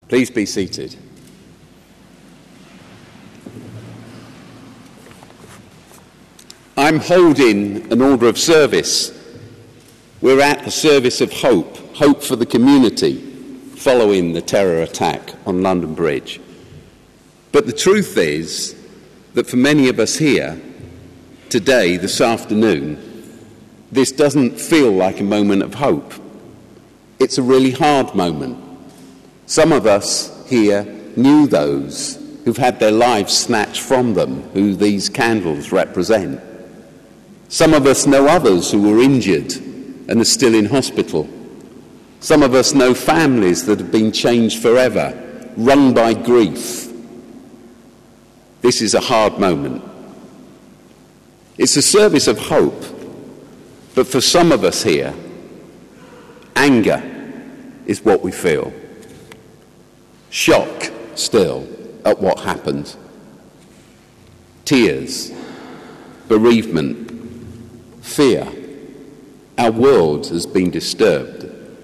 Please be seated. I'm holding an order of service. We're at the service of hope for the community following the terror attack on London Bridge. But the truth is that for many of us here today, this afternoon, this doesn't feel like a moment of hope. It's a really hard moment. Some of us here knew those who've had their lives snatched from them, who these candles represent. Some of us know others who were injured and are still in hospital. Some of us know families that have been changed forever, wrung by grief. This is a hard moment. It's a service of hope, but for some of us here, anger is what we feel. Shock still at what happened. Tears, bereavement, fear. Our world has been disturbed.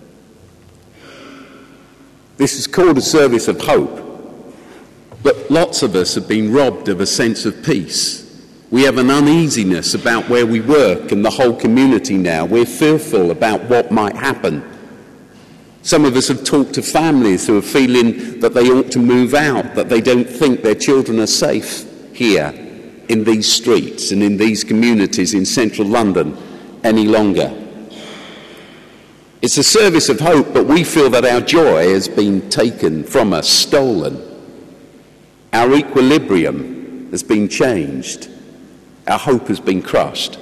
This is called a service of hope, but lots of us have been robbed of a sense of peace. We have an uneasiness about where we work and the whole community now. We're fearful about what might happen. Some of us have talked to families who are feeling that they ought to move out, that they don't think their children are safe here in these streets and in these communities in central London any longer. It's a service of hope, but we feel that our joy has been taken from us, stolen. Our equilibrium has been changed. Our hope has been crushed.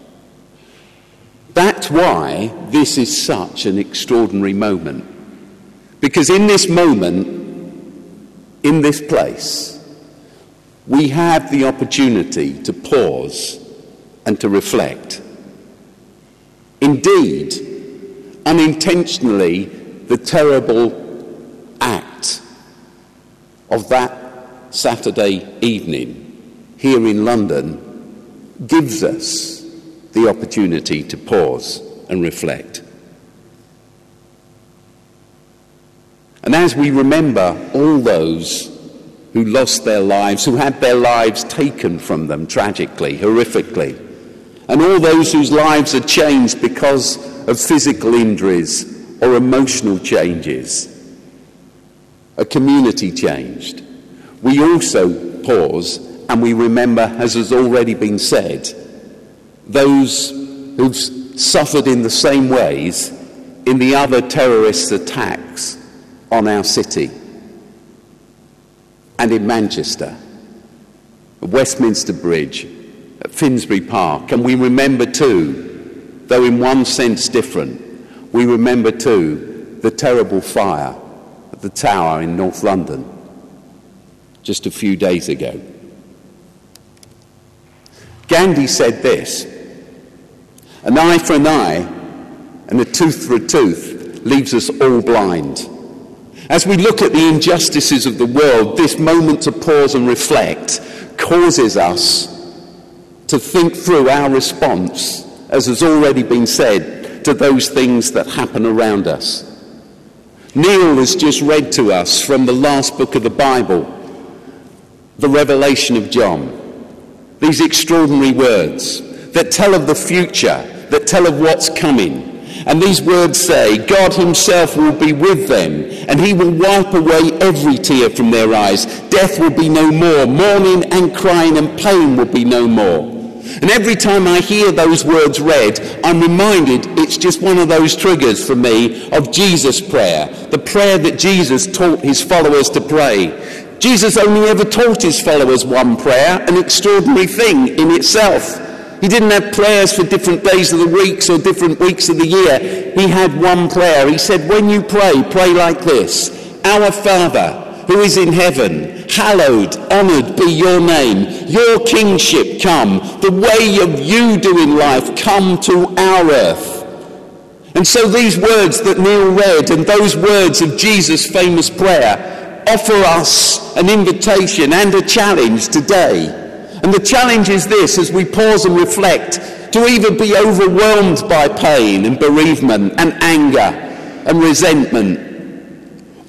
That's why this is such an extraordinary moment. Because in this moment, in this place, we have the opportunity to pause and to reflect. Indeed, unintentionally, the terrible act of that Saturday evening here in London gives us the opportunity to pause and reflect. And as we remember all those who lost their lives, who had their lives taken from them tragically, horrifically, and all those whose lives are changed because of physical injuries or emotional changes, a community changed, we also pause and we remember, as has already been said, those who've suffered in the same ways in the other terrorist attacks on our city and in Manchester, at Westminster Bridge, at Finsbury Park. And we remember too, though in one sense different, we remember too the terrible fire at the Tower in North London just a few days ago. Gandhi said this: "An eye for an eye and a tooth for a tooth leaves us all blind." As we look at the injustices of the world, this moment to pause and reflect causes us to think through our response, as has already been said, to those things that happen around us. Neil has just read to us from the last book of the Bible, the Revelation of John. These extraordinary words that tell of the future, that tell of what's coming. And these words say, God himself will be with them, and he will wipe away every tear from their eyes. Death will be no more. Mourning and crying and pain will be no more. And every time I hear those words read, I'm reminded it's just one of those triggers for me of Jesus' prayer, the prayer that Jesus taught his followers to pray. Jesus only ever taught his followers one prayer, an extraordinary thing in itself. He didn't have prayers for different days of the weeks or different weeks of the year. He had one prayer. He said, when you pray, pray like this: Our Father, who is in heaven, hallowed, honoured be your name. Your kingship come. The way of you doing life come to our earth. And so these words that Neil read and those words of Jesus' famous prayer offer us an invitation and a challenge today. And the challenge is this, as we pause and reflect, to either be overwhelmed by pain and bereavement and anger and resentment,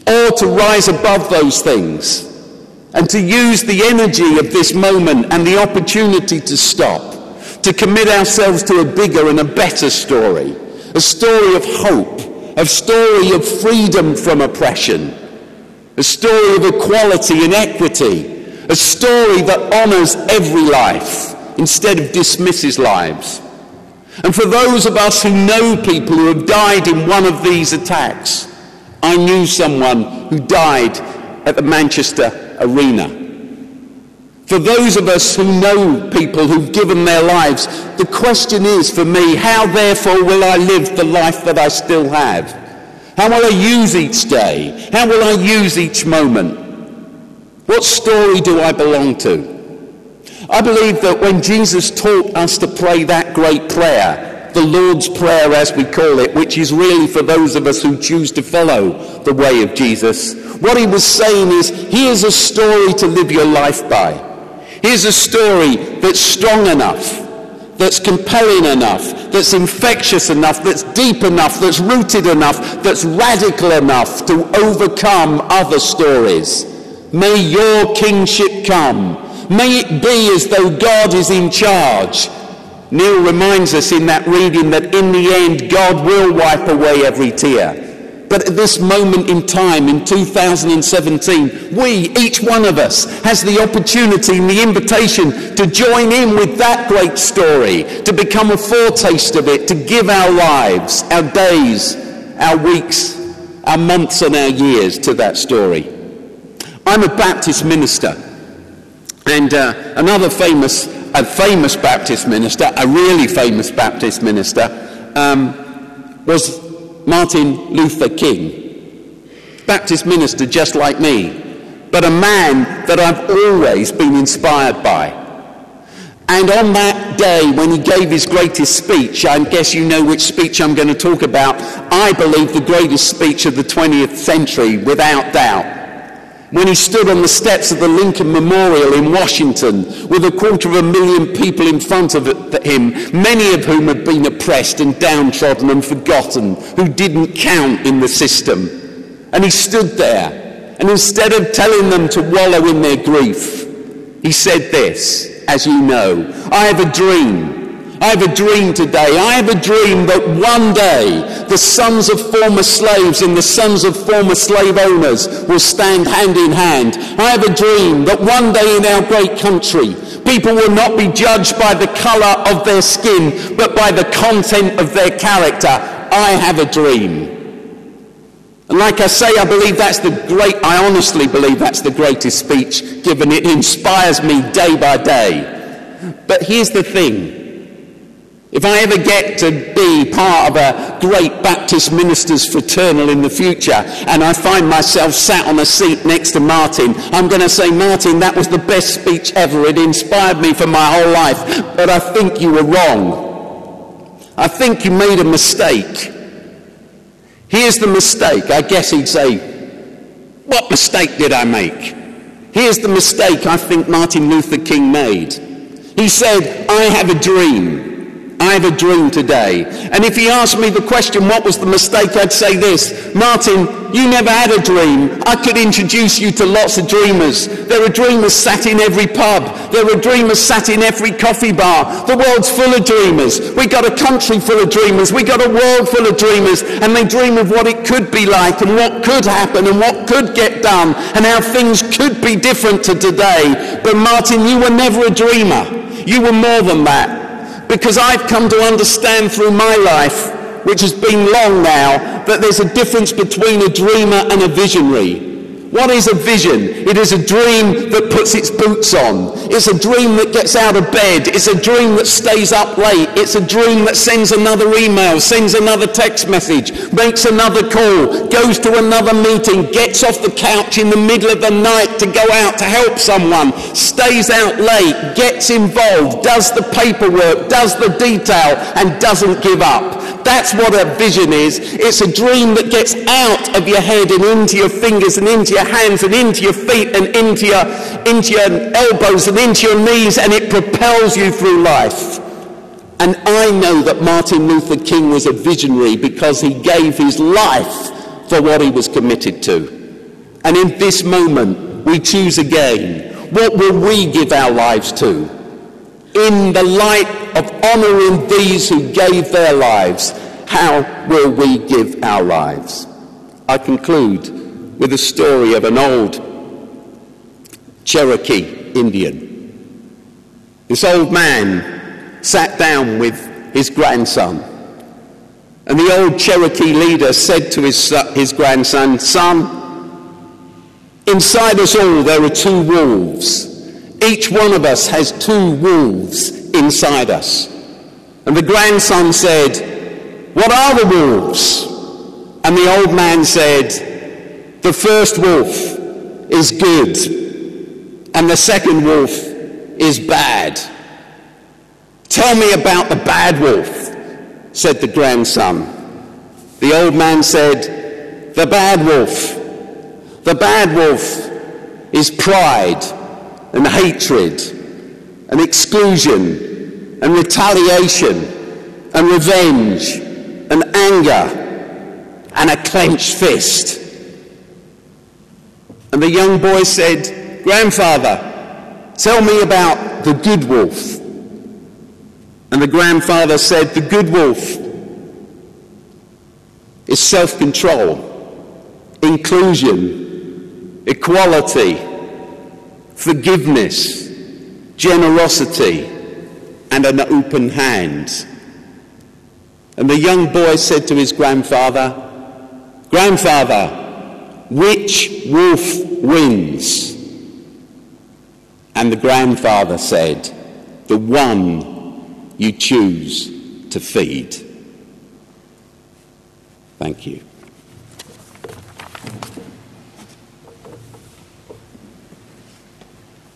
or to rise above those things and to use the energy of this moment and the opportunity to stop, to commit ourselves to a bigger and a better story, a story of hope, a story of freedom from oppression, a story of equality and equity, a story that honours every life instead of dismisses lives. And for those of us who know people who have died in one of these attacks, I knew someone who died at the Manchester Arena. For those of us who know people who've given their lives, the question is for me, how therefore will I live the life that I still have? How will I use each day? How will I use each moment? What story do I belong to? I believe that when Jesus taught us to pray that great prayer, the Lord's Prayer as we call it, which is really for those of us who choose to follow the way of Jesus, what he was saying is, here's a story to live your life by. Here's a story that's strong enough, that's compelling enough, that's infectious enough, that's deep enough, that's rooted enough, that's radical enough to overcome other stories. May your kingship come. May it be as though God is in charge. Neil reminds us in that reading that in the end God will wipe away every tear. But at this moment in time, in 2017, we, each one of us, has the opportunity and the invitation to join in with that great story, to become a foretaste of it, to give our lives, our days, our weeks, our months and our years to that story. I'm a Baptist minister, and another famous Baptist minister, a really famous Baptist minister, was Martin Luther King. Baptist minister just like me, but a man that I've always been inspired by. And on that day when he gave his greatest speech, I guess you know which speech I'm going to talk about, I believe the greatest speech of the 20th century, without doubt. When he stood on the steps of the Lincoln Memorial in Washington with 250,000 people in front of him, many of whom had been oppressed and downtrodden and forgotten, who didn't count in the system. And he stood there, and instead of telling them to wallow in their grief, he said this, as you know, I have a dream. I have a dream today. I have a dream that one day the sons of former slaves and the sons of former slave owners will stand hand in hand. I have a dream that one day in our great country, people will not be judged by the colour of their skin, but by the content of their character. I have a dream. And like I say, I honestly believe that's the greatest speech given. It inspires me day by day. But here's the thing. If I ever get to be part of a great Baptist ministers fraternal in the future and I find myself sat on a seat next to Martin, I'm going to say, Martin, that was the best speech ever. It inspired me for my whole life. But I think you were wrong. I think you made a mistake. Here's the mistake. I guess he'd say, what mistake did I make? Here's the mistake I think Martin Luther King made. He said, I have a dream. I have a dream today. And if he asked me the question, what was the mistake, I'd say this, Martin, you never had a dream. I could introduce you to lots of dreamers. There are dreamers sat in every pub. There are dreamers sat in every coffee bar. The world's full of dreamers. We got a country full of dreamers. We got a world full of dreamers. And they dream of what it could be like and what could happen and what could get done and how things could be different to today. But Martin, you were never a dreamer. You were more than that. Because I've come to understand through my life, which has been long now, that there's a difference between a dreamer and a visionary. What is a vision? It is a dream that puts its boots on. It's a dream that gets out of bed. It's a dream that stays up late. It's a dream that sends another email, sends another text message, makes another call, goes to another meeting, gets off the couch in the middle of the night to go out to help someone, stays out late, gets involved, does the paperwork, does the detail, and doesn't give up. That's what a vision is. It's a dream that gets out of your head and into your fingers and into your hands and into your feet and into your elbows and into your knees, and it propels you through life. And I know that Martin Luther King was a visionary because he gave his life for what he was committed to. And in this moment, we choose again. What will we give our lives to? In the light of honouring these who gave their lives, how will we give our lives? I conclude with a story of an old Cherokee Indian. This old man sat down with his grandson, and the old Cherokee leader said to his grandson, "Son, inside us all there are two wolves. Each one of us has two wolves inside us." And the grandson said, "What are the wolves?" And the old man said, "The first wolf is good, and the second wolf is bad." "Tell me about the bad wolf," said the grandson. The old man said, "The bad wolf is pride and hatred and exclusion and retaliation and revenge and anger and a clenched fist." And the young boy said, "Grandfather, tell me about the good wolf." And the grandfather said, "The good wolf is self-control, inclusion, equality, forgiveness, generosity, and an open hand." And the young boy said to his grandfather, "Grandfather, which wolf wins?" And the grandfather said, "The one you choose to feed." Thank you.